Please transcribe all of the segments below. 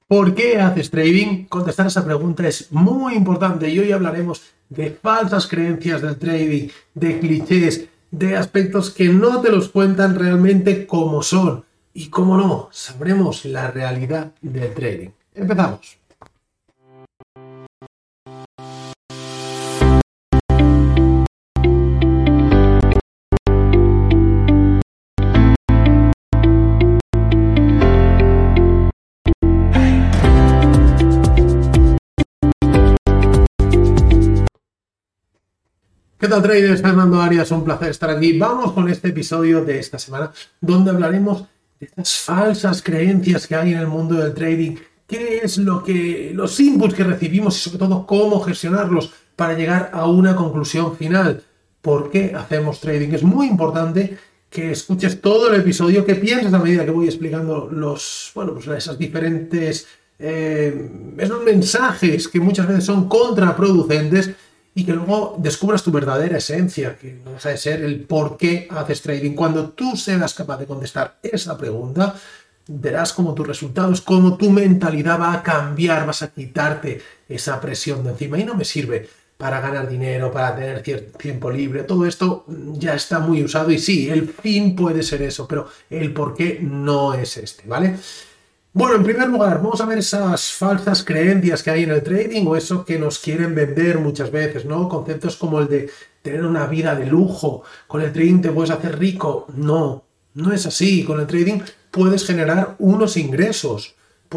¿Por qué haces trading? Contestar a esa pregunta es muy importante y hoy hablaremos de falsas creencias del trading, de clichés, de aspectos que no te los cuentan realmente como son. Y cómo no, sabremos la realidad del trading. Empezamos. ¿Qué tal, traders? Fernando Arias, un placer estar aquí. Vamos con este episodio de esta semana donde hablaremos de estas falsas creencias que hay en el mundo del trading. ¿Qué es los inputs que recibimos y sobre todo cómo gestionarlos para llegar a una conclusión final? ¿Por qué hacemos trading? Es muy importante que escuches todo el episodio, que pienses a medida que voy explicando esas diferentes esos mensajes que muchas veces son contraproducentes, y que luego descubras tu verdadera esencia, que no deja de ser el por qué haces trading. Cuando tú seas capaz de contestar esa pregunta, verás cómo tus resultados, cómo tu mentalidad va a cambiar, vas a quitarte esa presión de encima. Y no me sirve para ganar dinero, para tener cierto tiempo libre. Todo esto ya está muy usado y sí, el fin puede ser eso, pero el por qué no es este, ¿vale? Bueno, en primer lugar, vamos a ver esas falsas creencias que hay en el trading o eso que nos quieren vender muchas veces, ¿no? Conceptos como el de tener una vida de lujo, con el trading te puedes hacer rico. No, no es así. Con el trading puedes generar unos ingresos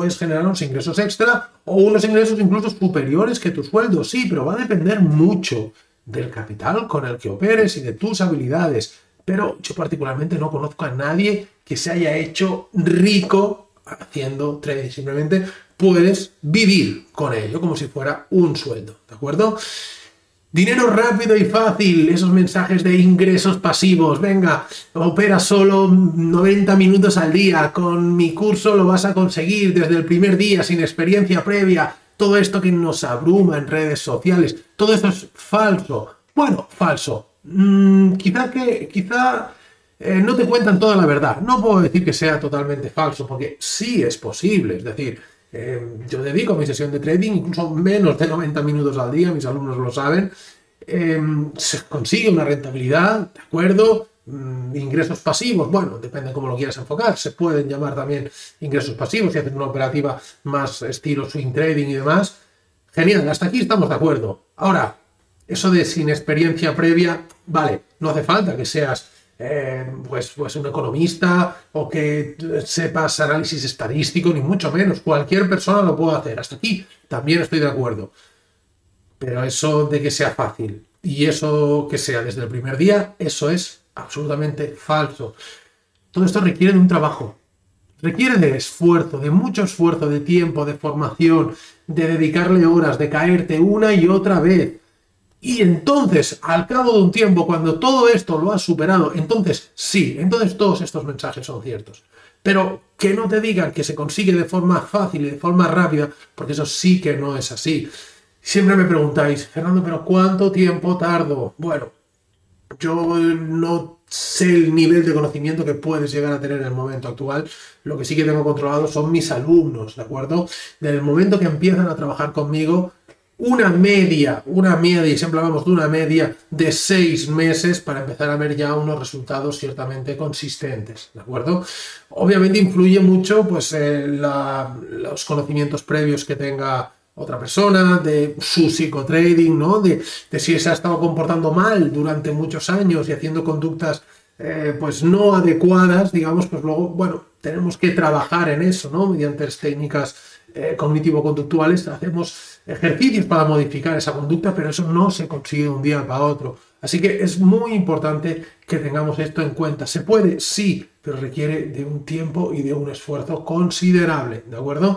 extra o unos ingresos incluso superiores que tu sueldo, sí, pero va a depender mucho del capital con el que operes y de tus habilidades. Pero yo particularmente no conozco a nadie que se haya hecho rico haciendo trading. Simplemente puedes vivir con ello como si fuera un sueldo, ¿de acuerdo? Dinero rápido y fácil, esos mensajes de ingresos pasivos. Venga, opera solo 90 minutos al día, con mi curso lo vas a conseguir desde el primer día, sin experiencia previa. Todo esto que nos abruma en redes sociales, todo esto es falso. Bueno, falso. Quizá no te cuentan toda la verdad. No puedo decir que sea totalmente falso, porque sí es posible. Es decir, yo dedico a mi sesión de trading incluso menos de 90 minutos al día, mis alumnos lo saben. Se consigue una rentabilidad, ¿de acuerdo? Ingresos pasivos, bueno, depende cómo lo quieras enfocar. Se pueden llamar también ingresos pasivos si hacen una operativa más estilo swing trading y demás. Genial, hasta aquí estamos de acuerdo. Ahora, eso de sin experiencia previa, vale, no hace falta que seas pues un economista o que sepas análisis estadístico, ni mucho menos. Cualquier persona lo puede hacer. Hasta aquí también estoy de acuerdo. Pero eso de que sea fácil y eso que sea desde el primer día, eso es absolutamente falso. Todo esto requiere de un trabajo. Requiere de esfuerzo, de mucho esfuerzo, de tiempo, de formación, de dedicarle horas, de caerte una y otra vez. Y entonces, al cabo de un tiempo, cuando todo esto lo has superado, entonces sí, entonces todos estos mensajes son ciertos. Pero que no te digan que se consigue de forma fácil y de forma rápida, porque eso sí que no es así. Siempre me preguntáis, Fernando, ¿pero cuánto tiempo tardo? Bueno, yo no sé el nivel de conocimiento que puedes llegar a tener en el momento actual. Lo que sí que tengo controlado son mis alumnos, ¿de acuerdo? Desde el momento que empiezan a trabajar conmigo, una media, y siempre hablamos de una media de 6 meses para empezar a ver ya unos resultados ciertamente consistentes, ¿de acuerdo? Obviamente influye mucho pues los conocimientos previos que tenga otra persona, de su psicotrading, ¿no? De si se ha estado comportando mal durante muchos años y haciendo conductas pues no adecuadas, digamos, pues luego, bueno, tenemos que trabajar en eso, ¿no? Mediante técnicas cognitivo-conductuales, hacemos ejercicios para modificar esa conducta, pero eso no se consigue de un día para otro. Así que es muy importante que tengamos esto en cuenta. ¿Se puede? Sí, pero requiere de un tiempo y de un esfuerzo considerable, ¿de acuerdo?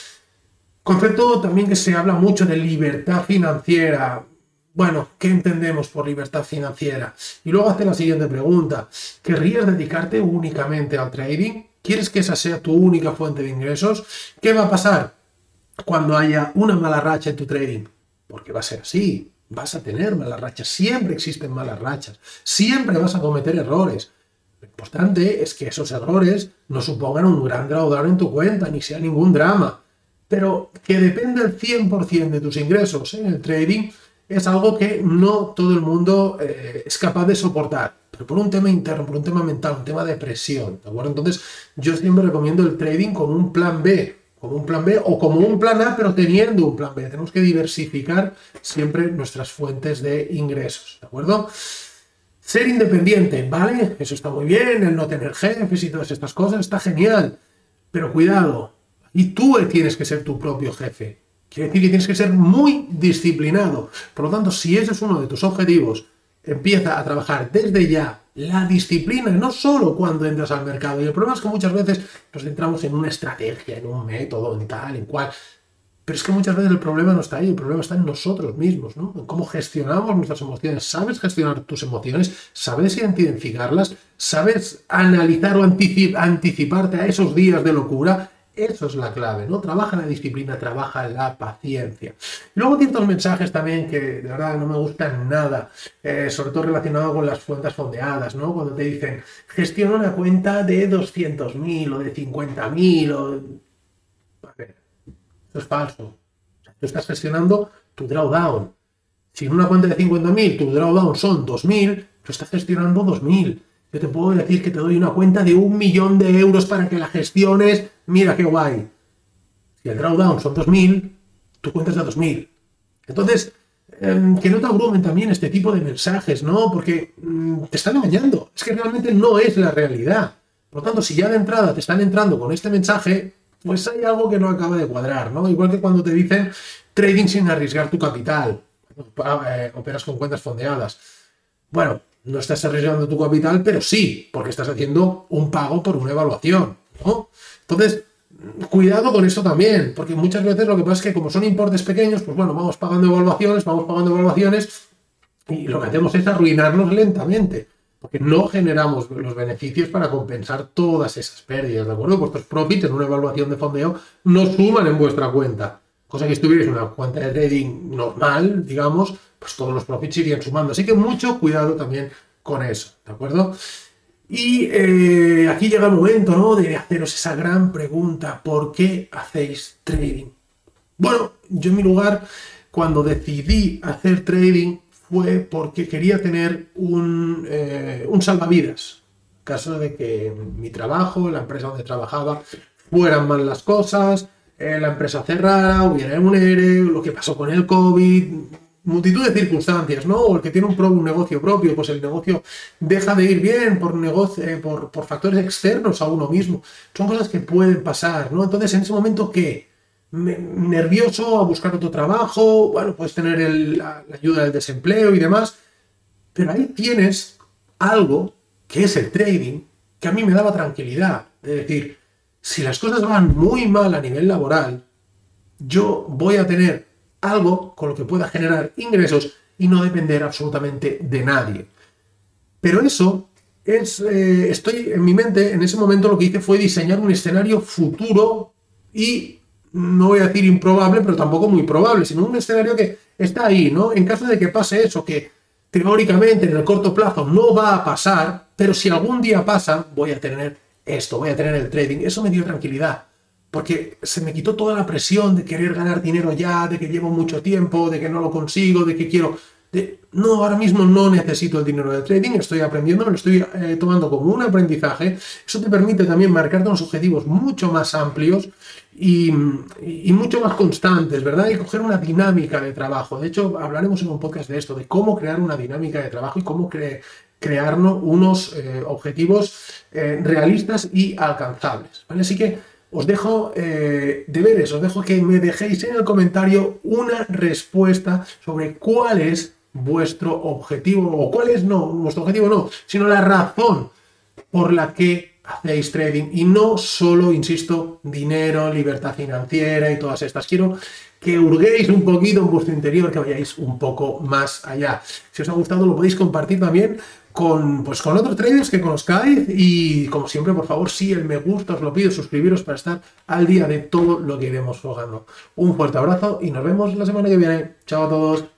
Concepto también que se habla mucho de libertad financiera. Bueno, ¿qué entendemos por libertad financiera? Y luego hace la siguiente pregunta. ¿Querrías dedicarte únicamente al trading? ¿Quieres que esa sea tu única fuente de ingresos? ¿Qué va a pasar cuando haya una mala racha en tu trading? Porque va a ser así. Vas a tener malas rachas. Siempre existen malas rachas. Siempre vas a cometer errores. Lo importante es que esos errores no supongan un gran drawdown en tu cuenta, ni sea ningún drama. pero que depende al 100% de tus ingresos en el trading es algo que no todo el mundo es capaz de soportar, pero por un tema interno, por un tema mental, un tema de presión, ¿de acuerdo? Entonces yo siempre recomiendo el trading como un plan B, o como un plan A, pero teniendo un plan B. Tenemos que diversificar siempre nuestras fuentes de ingresos, ¿de acuerdo? Ser independiente, ¿vale? Eso está muy bien, el no tener jefes y todas estas cosas, está genial, pero cuidado, y tú tienes que ser tu propio jefe. Quiere decir que tienes que ser muy disciplinado. Por lo tanto, si ese es uno de tus objetivos, empieza a trabajar desde ya la disciplina, no solo cuando entras al mercado. Y el problema es que muchas veces nos centramos en una estrategia, en un método, en tal, en cual. Pero es que muchas veces el problema no está ahí, el problema está en nosotros mismos, ¿no? En cómo gestionamos nuestras emociones. ¿Sabes gestionar tus emociones? ¿Sabes identificarlas? ¿Sabes analizar o anticiparte a esos días de locura? Eso es la clave, ¿no? Trabaja la disciplina, trabaja la paciencia. Y luego ciertos mensajes también que de verdad no me gustan nada, sobre todo relacionado con las cuentas fondeadas, ¿no? Cuando te dicen, gestiona una cuenta de 200.000 o de 50.000 o... A ver, eso es falso. Tú estás gestionando tu drawdown. Si en una cuenta de 50.000 tu drawdown son 2.000, tú estás gestionando 2.000. Yo te puedo decir que te doy una cuenta de 1.000.000 de euros para que la gestiones. Mira qué guay. Si el drawdown son 2.000, tu cuenta es de 2.000. Entonces, que no te abrumen también este tipo de mensajes, ¿no? Porque te están engañando. Es que realmente no es la realidad. Por lo tanto, si ya de entrada te están entrando con este mensaje, pues hay algo que no acaba de cuadrar, ¿no? Igual que cuando te dicen trading sin arriesgar tu capital. Operas con cuentas fondeadas. Bueno, no estás arriesgando tu capital, pero sí, porque estás haciendo un pago por una evaluación, ¿no? Entonces, cuidado con esto también, porque muchas veces lo que pasa es que como son importes pequeños, pues bueno, vamos pagando evaluaciones, y lo que hacemos es arruinarnos lentamente, porque no generamos los beneficios para compensar todas esas pérdidas, ¿de acuerdo? Vuestros profits en una evaluación de fondeo no suman en vuestra cuenta, cosa que si tuvierais una cuenta de trading normal, digamos, pues todos los profits irían sumando. Así que mucho cuidado también con eso, ¿de acuerdo? Y aquí llega el momento, ¿no?, de haceros esa gran pregunta: ¿por qué hacéis trading? Bueno, yo en mi lugar, cuando decidí hacer trading, fue porque quería tener un salvavidas. En caso de que mi trabajo, la empresa donde trabajaba, fueran mal las cosas, la empresa cerrara, hubiera un ERE, lo que pasó con el COVID, multitud de circunstancias, ¿no? O el que tiene un negocio propio, pues el negocio deja de ir bien por factores externos a uno mismo. Son cosas que pueden pasar, ¿no? Entonces, en ese momento, ¿qué? Nervioso a buscar otro trabajo, bueno, puedes tener la ayuda del desempleo y demás, pero ahí tienes algo que es el trading, que a mí me daba tranquilidad. Es decir, si las cosas van muy mal a nivel laboral, yo voy a tener algo con lo que pueda generar ingresos y no depender absolutamente de nadie. Pero eso es, estoy en mi mente, en ese momento lo que hice fue diseñar un escenario futuro y no voy a decir improbable, pero tampoco muy probable, sino un escenario que está ahí, ¿no? En caso de que pase eso, que teóricamente en el corto plazo no va a pasar, pero si algún día pasa, voy a tener esto, voy a tener el trading. Eso me dio tranquilidad, porque se me quitó toda la presión de querer ganar dinero ya, de que llevo mucho tiempo, de que no lo consigo, de que quiero... No, ahora mismo no necesito el dinero del trading, estoy aprendiendo, me lo estoy tomando como un aprendizaje. Eso te permite también marcarte unos objetivos mucho más amplios y mucho más constantes, ¿verdad? Y coger una dinámica de trabajo. De hecho, hablaremos en un podcast de esto, de cómo crear una dinámica de trabajo y cómo crearnos unos objetivos realistas y alcanzables, ¿vale? Así que os dejo deberes, os dejo que me dejéis en el comentario una respuesta sobre cuál es vuestro objetivo, o cuál es, no, vuestro objetivo no, sino la razón por la que hacéis trading, y no solo, insisto, dinero, libertad financiera y todas estas. Quiero que hurguéis un poquito en vuestro interior, que vayáis un poco más allá. Si os ha gustado, lo podéis compartir también con otros traders que conozcáis, y como siempre, por favor, si el me gusta os lo pido, suscribiros para estar al día de todo lo que iremos jugando. Un fuerte abrazo y nos vemos la semana que viene. Chao a todos.